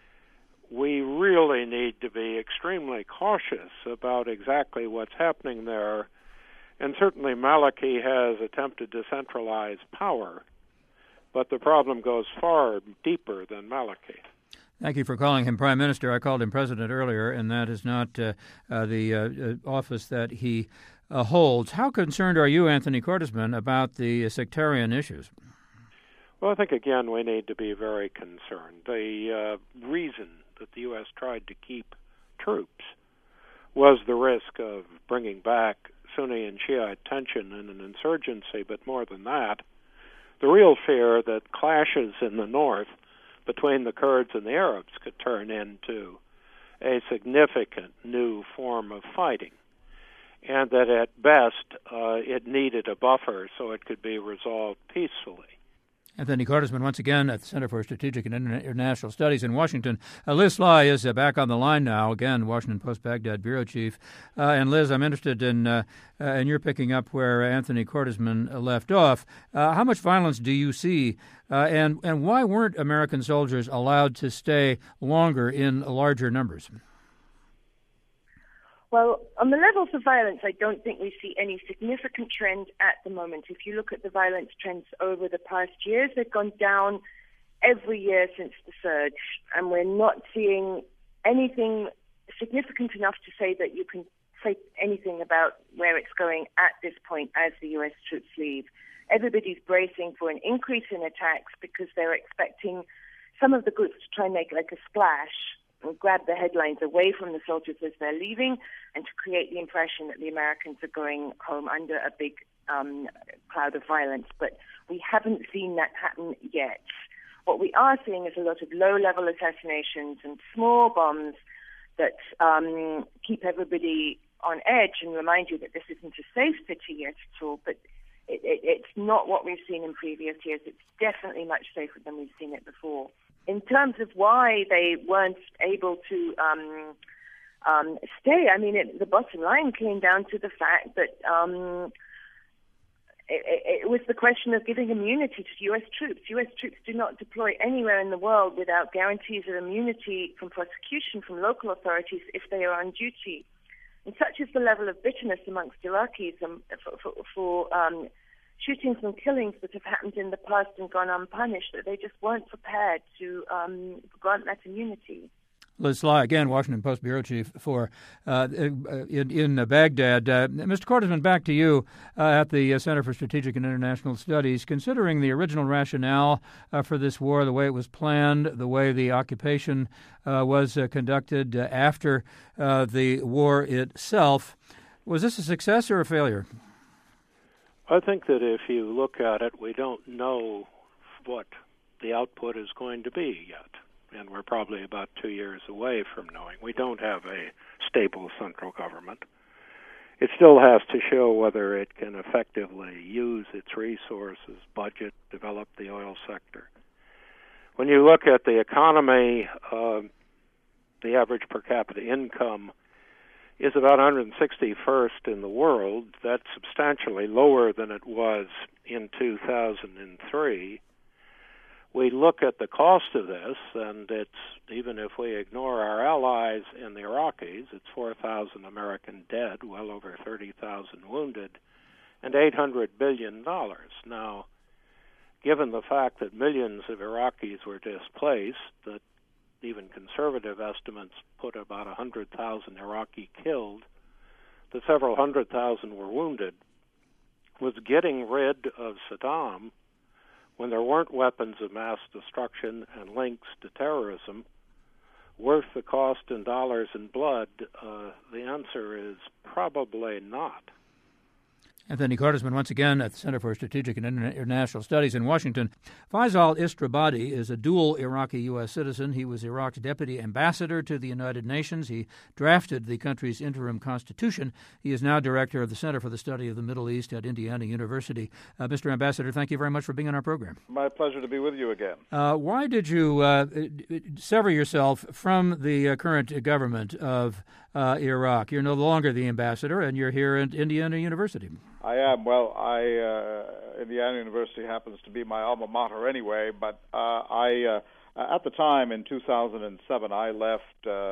We really need to be extremely cautious about exactly what's happening there, and certainly Maliki has attempted to centralize power, but the problem goes far deeper than Maliki. Thank you for calling him Prime Minister. I called him President earlier, and that is not uh, uh, the uh, uh, office that he uh, holds. How concerned are you, Anthony Cordesman, about the uh, sectarian issues? Well, I think, again, we need to be very concerned. The uh, reason that the U S tried to keep troops was the risk of bringing back Sunni and Shiite tension in an insurgency, but more than that, the real fear that clashes in the north between the Kurds and the Arabs could turn into a significant new form of fighting, and that at best uh, it needed a buffer so it could be resolved peacefully. Anthony Cordesman, once again, at the Center for Strategic and International Studies in Washington. Uh, Liz Sly is uh, back on the line now, again, Washington Post Baghdad bureau chief. Uh, and Liz, I'm interested in uh, uh, in your picking up where Anthony Cordesman uh, left off. Uh, how much violence do you see, uh, and, and why weren't American soldiers allowed to stay longer in larger numbers? Well, on the levels of violence, I don't think we see any significant trend at the moment. If you look at the violence trends over the past years, they've gone down every year since the surge, and we're not seeing anything significant enough to say that you can say anything about where it's going at this point as the U S troops leave. Everybody's bracing for an increase in attacks because they're expecting some of the groups to try and make like a splash and grab the headlines away from the soldiers as they're leaving, and to create the impression that the Americans are going home under a big um, cloud of violence. But we haven't seen that happen yet. What we are seeing is a lot of low-level assassinations and small bombs that um, keep everybody on edge and remind you that this isn't a safe city yet at all, but it, it, it's not what we've seen in previous years. It's definitely much safer than we've seen it before. In terms of why they weren't able to um, um, stay, I mean, it, the bottom line came down to the fact that um, it, it was the question of giving immunity to U S troops. U S troops do not deploy anywhere in the world without guarantees of immunity from prosecution from local authorities if they are on duty. And such is the level of bitterness amongst Iraqis um, for, for, for um, shootings and killings that have happened in the past and gone unpunished, that they just weren't prepared to um, grant that immunity. Liz Sly, again, Washington Post bureau chief for uh, in, in uh, Baghdad. Uh, Mister Cordesman, back to you uh, at the uh, Center for Strategic and International Studies. Considering the original rationale uh, for this war, the way it was planned, the way the occupation uh, was uh, conducted uh, after uh, the war itself, was this a success or a failure? I think that if you look at it, we don't know what the output is going to be yet. And we're probably about two years away from knowing. We don't have a stable central government. It still has to show whether it can effectively use its resources, budget, develop the oil sector. When you look at the economy, uh, the average per capita income is about one hundred sixty-first in the world. That's substantially lower than it was in two thousand three. We look at the cost of this, and it's, even if we ignore our allies and the Iraqis, it's four thousand American dead, well over thirty thousand wounded, and eight hundred billion dollars. Now, given the fact that millions of Iraqis were displaced, that even conservative estimates put about one hundred thousand Iraqi killed, that several hundred thousand were wounded, was getting rid of Saddam when there weren't weapons of mass destruction and links to terrorism worth the cost in dollars and blood? Uh, the answer is probably not. Anthony Cordesman, once again at the Center for Strategic and International Studies in Washington. Faisal Istrabadi is a dual Iraqi-U S citizen. He was Iraq's deputy ambassador to the United Nations. He drafted the country's interim constitution. He is now director of the Center for the Study of the Middle East at Indiana University. Uh, Mister Ambassador, thank you very much for being on our program. My pleasure to be with you again. Uh, why did you uh, sever yourself from the uh, current government of uh, Iraq? You're no longer the ambassador, and you're here at Indiana University. I am. Well, I uh, Indiana University happens to be my alma mater anyway, but uh, I, uh, at the time in two thousand seven, I left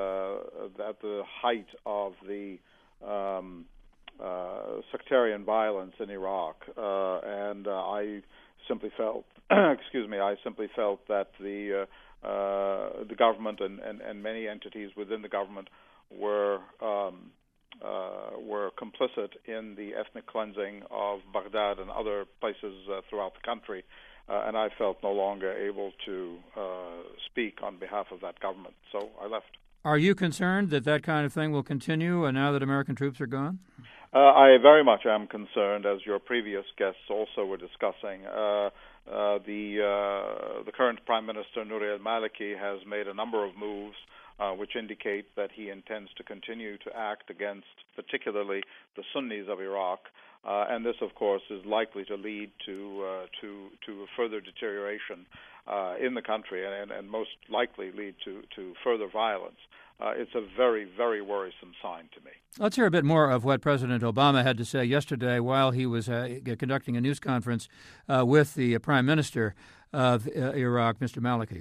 uh, at the height of the um, uh, sectarian violence in Iraq, uh, and uh, I simply felt, excuse me, I simply felt that the uh, uh, the government and, and, and many entities within the government were um, Uh, were complicit in the ethnic cleansing of Baghdad and other places uh, throughout the country, uh, and I felt no longer able to uh, speak on behalf of that government, so I left. Are you concerned that that kind of thing will continue uh, now that American troops are gone? Uh, I very much am concerned, as your previous guests also were discussing. Uh, uh, the uh, the current Prime Minister, Nouri al-Maliki, has made a number of moves Uh, which indicate that he intends to continue to act against particularly the Sunnis of Iraq, uh, and this, of course, is likely to lead to uh, to to further deterioration uh, in the country, and, and most likely lead to, to further violence. Uh, it's a very, very worrisome sign to me. Let's hear a bit more of what President Obama had to say yesterday while he was uh, conducting a news conference uh, with the Prime Minister of uh, Iraq, Mister Maliki.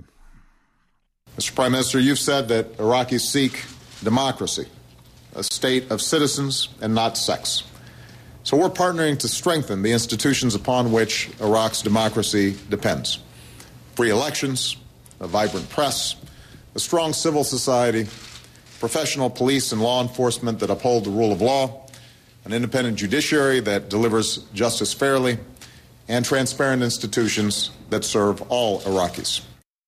Mister Prime Minister, you've said that Iraqis seek democracy, a state of citizens and not sects. So we're partnering to strengthen the institutions upon which Iraq's democracy depends. Free elections, a vibrant press, a strong civil society, professional police and law enforcement that uphold the rule of law, an independent judiciary that delivers justice fairly, and transparent institutions that serve all Iraqis.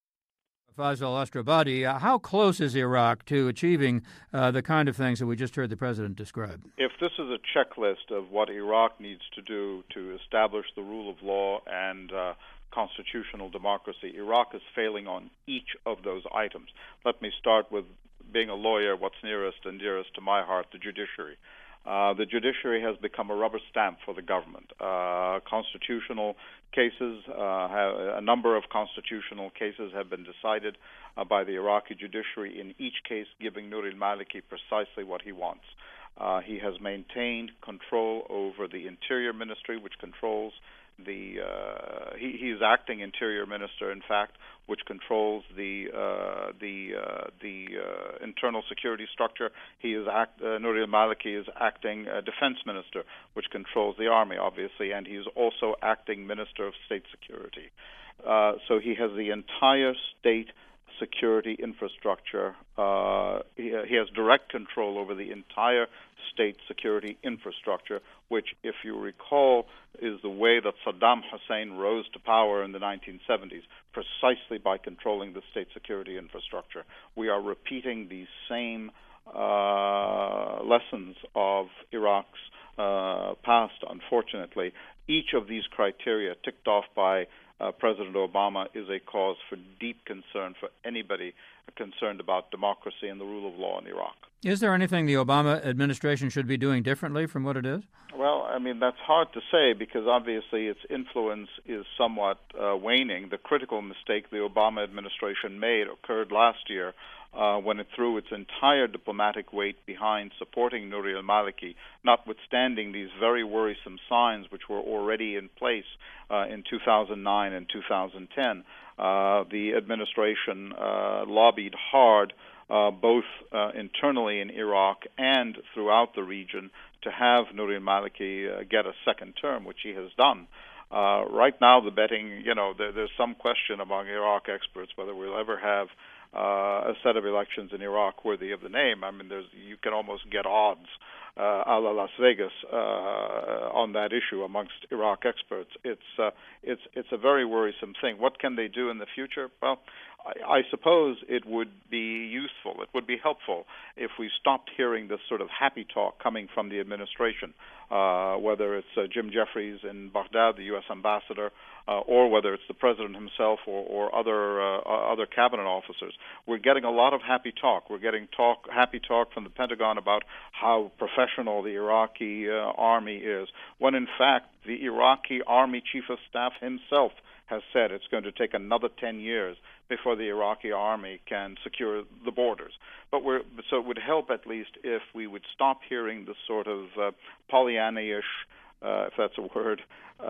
Faisal Istrabadi, uh, how close is Iraq to achieving uh, the kind of things that we just heard the President describe? If this is a checklist of what Iraq needs to do to establish the rule of law and uh, constitutional democracy, Iraq is failing on each of those items. Let me start with, being a lawyer, what's nearest and dearest to my heart, the judiciary. Uh, the judiciary has become a rubber stamp for the government. Uh, constitutional cases, uh, have, a number of constitutional cases have been decided uh, by the Iraqi judiciary, in each case giving Nouri al-Maliki precisely what he wants. Uh, he has maintained control over the Interior Ministry, which controls the, uh, he, he is acting Interior Minister, in fact, which controls the uh, the uh, the uh, internal security structure. He is act, uh, Nouri al-Maliki is acting uh, Defense Minister, which controls the army, obviously, and he is also acting Minister of State Security. Uh, so he has the entire state security infrastructure. Uh, he, he has direct control over the entire state security infrastructure, which, if you recall, is the way that Saddam Hussein rose to power in the nineteen seventies, precisely by controlling the state security infrastructure. We are repeating these same uh, lessons of Iraq's uh, past, unfortunately. Each of these criteria ticked off by uh, President Obama is a cause for deep concern for anybody concerned about democracy and the rule of law in Iraq. Is there anything the Obama administration should be doing differently from what it is? Well, I mean, that's hard to say because obviously its influence is somewhat uh, waning. The critical mistake the Obama administration made occurred last year uh, when it threw its entire diplomatic weight behind supporting Nouri al-Maliki, notwithstanding these very worrisome signs which were already in place uh, in two thousand nine and two thousand ten. Uh, the administration uh, lobbied hard Uh, both uh, internally in Iraq and throughout the region to have Nouri al-Maliki uh, get a second term, which he has done. Uh, right now, the betting, you know, there, there's some question among Iraq experts whether we'll ever have uh, a set of elections in Iraq worthy of the name. I mean, there's you can almost get odds uh, a la Las Vegas uh, on that issue amongst Iraq experts. It's uh, it's it's a very worrisome thing. What can they do in the future? Well, I, I suppose it would be useful, it would be helpful if we stopped hearing this sort of happy talk coming from the administration, uh, whether it's uh, Jim Jeffries in Baghdad, the U S ambassador, uh, or whether it's the president himself or, or other uh, other cabinet officers. We're getting a lot of happy talk. We're getting talk, happy talk from the Pentagon about how professional the Iraqi uh, army is, when in fact the Iraqi Army Chief of Staff himself has said it's going to take another ten years before the Iraqi army can secure the borders. But we're, so it would help at least if we would stop hearing the sort of uh, Pollyanna-ish, uh, if that's a word,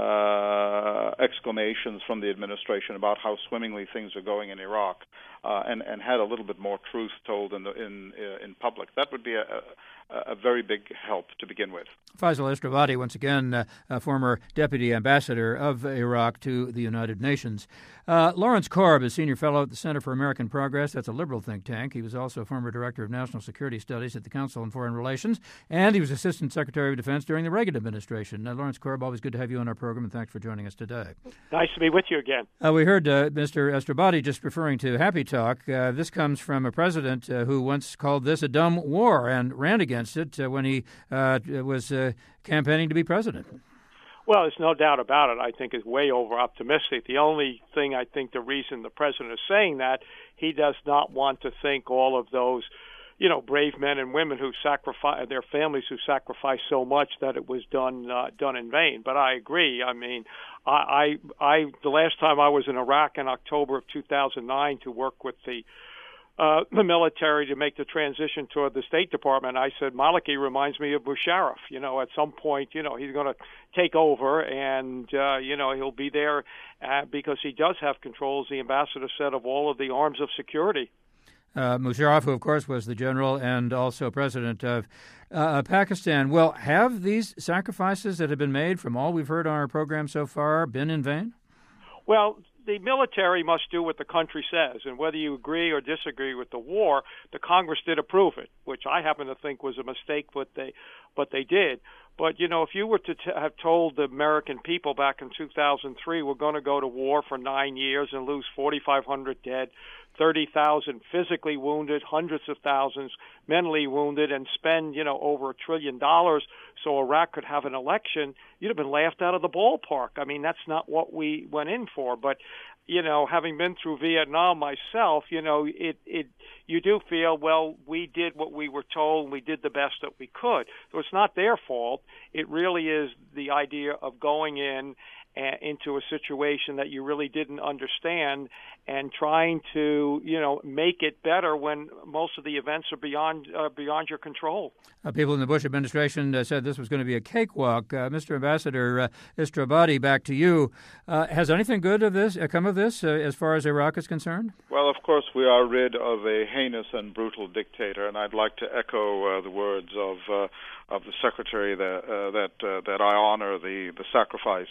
uh, exclamations from the administration about how swimmingly things are going in Iraq, uh, and, and had a little bit more truth told in the, in uh, in public. That would be a, a a very big help to begin with. Faisal Estrabadi, once again, uh, a former deputy ambassador of Iraq to the United Nations. Uh, Lawrence Korb is senior fellow at the Center for American Progress. That's a liberal think tank. He was also former director of national security studies at the Council on Foreign Relations, and he was assistant secretary of defense during the Reagan administration. Uh, Lawrence Korb, always good to have you on our program, and thanks for joining us today. Nice to be with you again. Uh, we heard uh, Mister Estrabadi just referring to happy talk. Uh, this comes from a president uh, who once called this a dumb war and ran against it uh, when he uh, was uh, campaigning to be president. Well, there's no doubt about it. I think is way over optimistic. The only thing I think the reason the president is saying that, he does not want to think all of those, you know, brave men and women who sacrifice their families who sacrificed so much that it was done uh, done in vain. But I agree. I mean, I, I, I the last time I was in Iraq in October of two thousand nine to work with the Uh, the military to make the transition toward the State Department, I said, Maliki reminds me of Musharraf. You know, at some point, you know, he's going to take over and, uh, you know, he'll be there uh, because he does have control, as the ambassador said, of all of the arms of security. Uh, Musharraf, who, of course, was the general and also president of uh, Pakistan. Well, have these sacrifices that have been made from all we've heard on our program so far been in vain? Well, the military must do what the country says, and whether you agree or disagree with the war, the Congress did approve it, which I happen to think was a mistake, but they, but they did. But, you know, if you were to t- have told the American people back in two thousand three we're going to go to war for nine years and lose forty-five hundred dead, thirty thousand physically wounded, hundreds of thousands mentally wounded, and spend, you know, over a trillion dollars so Iraq could have an election, you'd have been laughed out of the ballpark. I mean, that's not what we went in for. But, you know, having been through Vietnam myself, you know, it, it you do feel, well, we did what we were told and we did the best that we could. So it's not their fault. It really is the idea of going in into a situation that you really didn't understand and trying to, you know, make it better when most of the events are beyond uh, beyond your control. Uh, people in the Bush administration uh, said this was going to be a cakewalk. Uh, Mister Ambassador uh, Estrabadi, back to you. Uh, has anything good of this uh, come of this uh, as far as Iraq is concerned? Well, of course, we are rid of a heinous and brutal dictator, and I'd like to echo uh, the words of uh, of the secretary that uh, that uh, that I honor the the sacrifice of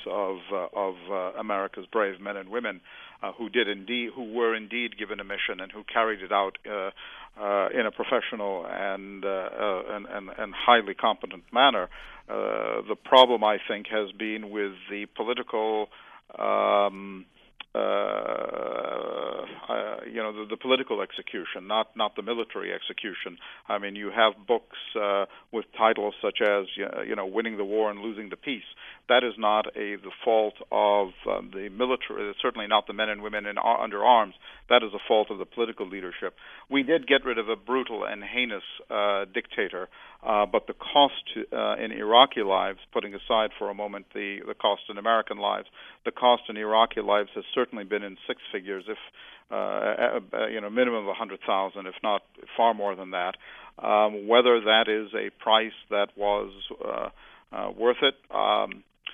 uh, of uh, America's brave men and women uh, who did indeed, who were indeed given a mission and who carried it out uh, uh, in a professional and, uh, uh, and and and highly competent manner. Uh, the problem, I think, has been with the political. Um, Uh, uh, you know, the, the political execution, not not the military execution. I mean, you have books uh, with titles such as, you know, Winning the War and Losing the Peace. That is not a the fault of um, the military, certainly not the men and women in, under arms. That is a fault of the political leadership. We did get rid of a brutal and heinous uh, dictator, uh, but the cost uh, in Iraqi lives, putting aside for a moment the, the cost in American lives, the cost in Iraqi lives has certainly been in six figures, if uh, uh, you know, minimum of a hundred thousand, if not far more than that. Um, whether that is a price that was uh, uh, worth it, um,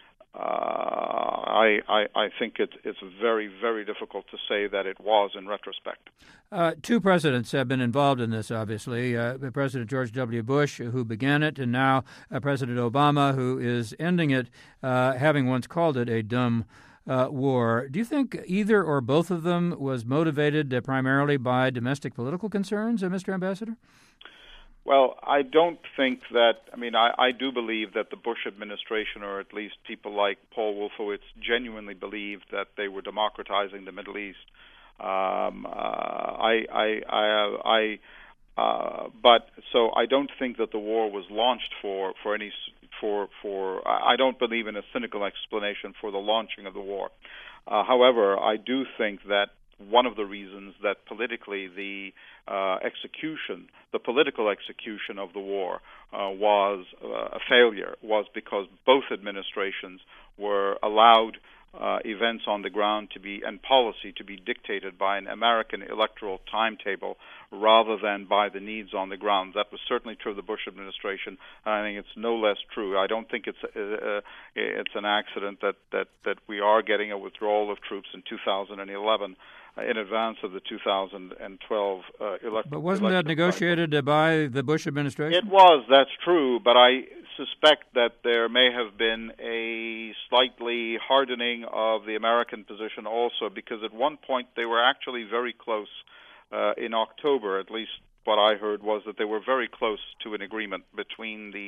uh, I, I I think it, it's very very difficult to say that it was in retrospect. Uh, two presidents have been involved in this, obviously. Uh, President George W. Bush, who began it, and now uh, President Obama, who is ending it, uh, having once called it a dumb Uh, war. Do you think either or both of them was motivated uh, primarily by domestic political concerns, uh, Mister Ambassador? Well, I don't think that, I mean, I, I do believe that the Bush administration, or at least people like Paul Wolfowitz, genuinely believed that they were democratizing the Middle East. Um, uh, I, I, I, I uh, but so I don't think that the war was launched for, for any For, for I don't believe in a cynical explanation for the launching of the war. Uh, however, I do think that one of the reasons that politically the uh, execution, the political execution of the war uh, was uh, a failure was because both administrations were allowed Uh, events on the ground to be and policy to be dictated by an American electoral timetable rather than by the needs on the ground. That was certainly true of the Bush administration, and I think it's no less true. I don't think it's uh, uh, it's an accident that, that, that we are getting a withdrawal of troops in two thousand eleven uh, in advance of the two thousand twelve uh, election. But wasn't that negotiated uh, by the Bush administration? It was, that's true, but I suspect that there may have been a slightly hardening of the American position also, because at one point they were actually very close uh, in October, at least what I heard was that they were very close to an agreement between the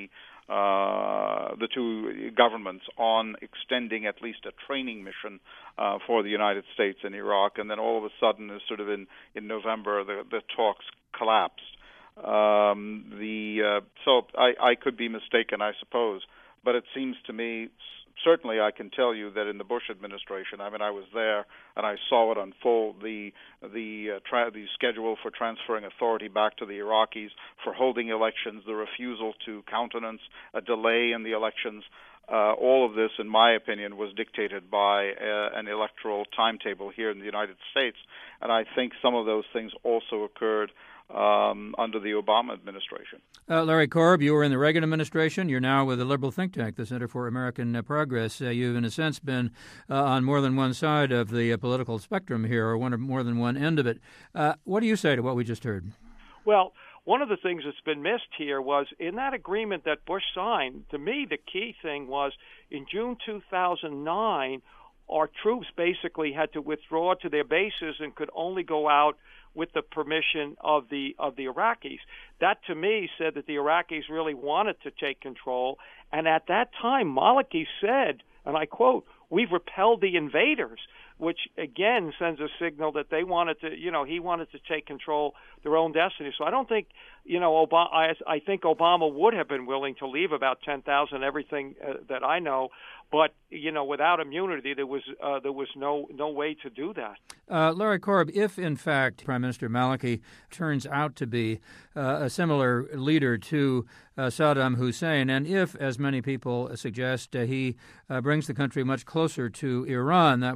uh, the two governments on extending at least a training mission uh, for the United States in Iraq, and then all of a sudden, sort of in, in November, the, the talks collapsed. Um, the uh, so I, I could be mistaken, I suppose, but it seems to me, certainly I can tell you that in the Bush administration, I mean, I was there and I saw it unfold, the the uh, tra- the schedule for transferring authority back to the Iraqis, for holding elections, the refusal to countenance a delay in the elections. Uh, all of this, in my opinion, was dictated by uh, an electoral timetable here in the United States, and I think some of those things also occurred Um, under the Obama administration. Uh, Larry Korb, you were in the Reagan administration. You're now with the liberal think tank, the Center for American uh, Progress. Uh, you've, in a sense, been uh, on more than one side of the uh, political spectrum here, or one or more than one end of it. Uh, what do you say to what we just heard? Well, one of the things that's been missed here was in that agreement that Bush signed, to me, the key thing was in June two thousand nine, our troops basically had to withdraw to their bases and could only go out with the permission of the of the Iraqis. That, to me, said that the Iraqis really wanted to take control. And at that time, Maliki said, and I quote, "We've repelled the invaders," which, again, sends a signal that they wanted to, you know, he wanted to take control their own destiny. So I don't think, you know, Obama, I, I think Obama would have been willing to leave about ten thousand, everything uh, that I know. But, you know, without immunity, there was uh, there was no no way to do that. Uh, Larry Korb, if, in fact, Prime Minister Maliki turns out to be uh, a similar leader to uh, Saddam Hussein, and if, as many people suggest, uh, he uh, brings the country much closer to Iran, that was one of the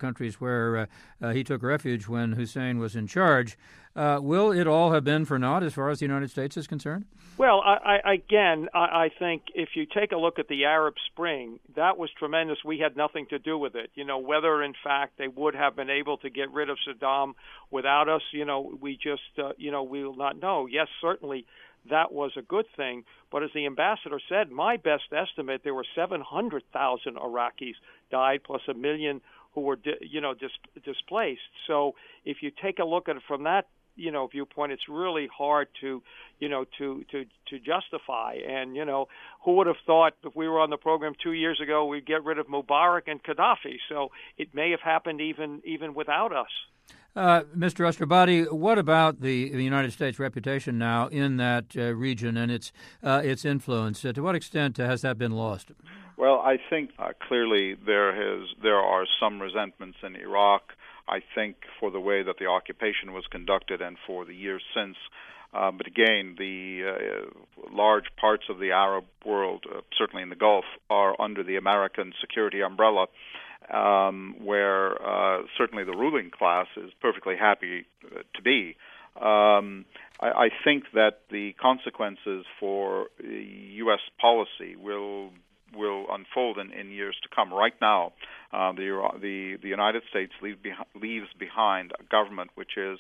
countries where uh, uh, he took refuge when Hussein was in charge. Uh, will it all have been for naught as far as the United States is concerned? Well, I, I, again, I, I think if you take a look at the Arab Spring, that was tremendous. We had nothing to do with it. You know, whether in fact they would have been able to get rid of Saddam without us, you know, we just, uh, you know, we will not know. Yes, certainly that was a good thing. But as the ambassador said, my best estimate, there were seven hundred thousand Iraqis died, plus a million who were, di- you know, dis- displaced. So if you take a look at it from that, you know, viewpoint, it's really hard to, you know, to, to, to justify. And, you know, who would have thought if we were on the program two years ago, we'd get rid of Mubarak and Gaddafi. So it may have happened even, even without us. Uh, Mister Ostrobati, what about the, the United States' reputation now in that uh, region and its uh, its influence? Uh, to what extent uh, has that been lost? Well, I think uh, clearly there has there are some resentments in Iraq. I think for the way that the occupation was conducted and for the years since. Uh, but again, the uh, large parts of the Arab world, uh, certainly in the Gulf, are under the American security umbrella. Um, where uh, certainly the ruling class is perfectly happy uh, to be. Um, I, I think that the consequences for U S policy will will unfold in, in years to come. Right now, uh, the, the the United States leave behi- leaves behind a government which is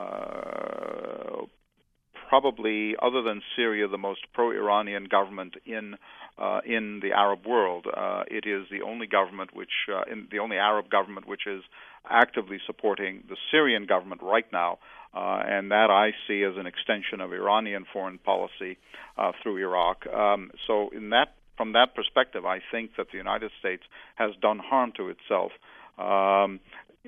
uh, probably, other than Syria, the most pro-Iranian government in uh, in the Arab world. Uh, it is the only government which, uh, in the only Arab government which is actively supporting the Syrian government right now, uh, and that I see as an extension of Iranian foreign policy uh, through Iraq. Um, so, in that, from that perspective, I think that the United States has done harm to itself. Um,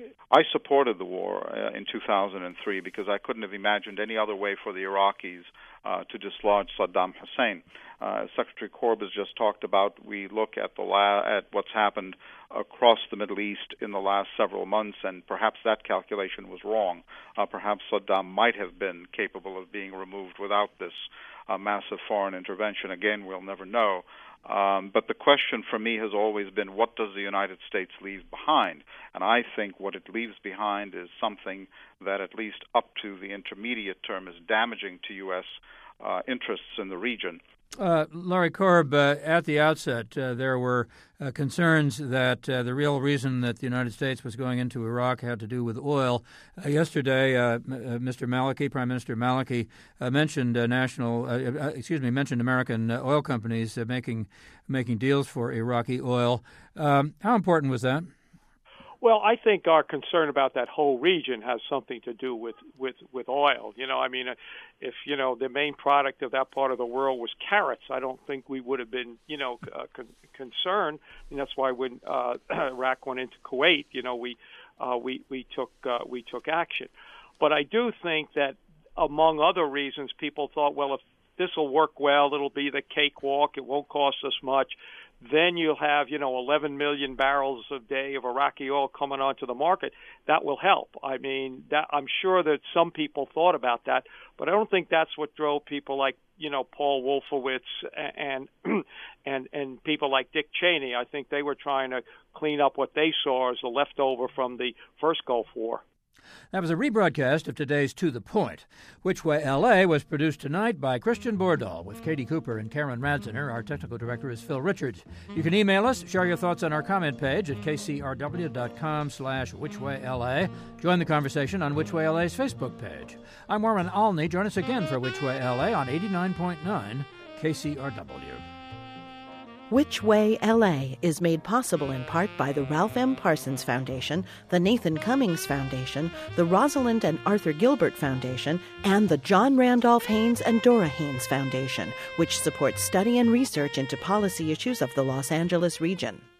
I supported the war uh, in two thousand three because I couldn't have imagined any other way for the Iraqis uh, to dislodge Saddam Hussein. Uh, as Secretary Korb has just talked about, we look at the la- at what's happened across the Middle East in the last several months, and perhaps that calculation was wrong. Uh, perhaps Saddam might have been capable of being removed without this uh, massive foreign intervention. Again, we'll never know. Um, but the question for me has always been, what does the United States leave behind? And I think what it leaves behind is something that, at least up to the intermediate term, is damaging to U S uh, interests in the region. Uh, Larry Korb, uh, at the outset, uh, there were uh, concerns that uh, the real reason that the United States was going into Iraq had to do with oil. Uh, yesterday, uh, uh, Mister Maliki, Prime Minister Maliki, uh, mentioned uh, national, uh, uh, excuse me, mentioned American uh, oil companies uh, making making deals for Iraqi oil. Um, how important was that? Well, I think our concern about that whole region has something to do with, with, with oil. You know, I mean, if, you know, the main product of that part of the world was carrots, I don't think we would have been, you know, uh, con- concerned. And that's why when uh, Iraq went into Kuwait, you know, we uh, we we took uh, we took action. But I do think that, among other reasons, people thought, well, if this will work well, it'll be the cakewalk, it won't cost us much. Then you'll have, you know, eleven million barrels a day of Iraqi oil coming onto the market. That will help. I mean, that, I'm sure that some people thought about that, but I don't think that's what drove people like, you know, Paul Wolfowitz and and and people like Dick Cheney. I think they were trying to clean up what they saw as the leftover from the first Gulf War. That was a rebroadcast of today's To the Point. Which Way L A was produced tonight by Christian Bordahl with Katie Cooper and Karen Radziner. Our technical director is Phil Richards. You can email us, share your thoughts on our comment page at kcrw.com slash whichwayla. Join the conversation on Which Way L A's Facebook page. I'm Warren Alney. Join us again for Which Way L A on eighty-nine point nine K C R W. Which Way L A is made possible in part by the Ralph M. Parsons Foundation, the Nathan Cummings Foundation, the Rosalind and Arthur Gilbert Foundation, and the John Randolph Haynes and Dora Haynes Foundation, which supports study and research into policy issues of the Los Angeles region.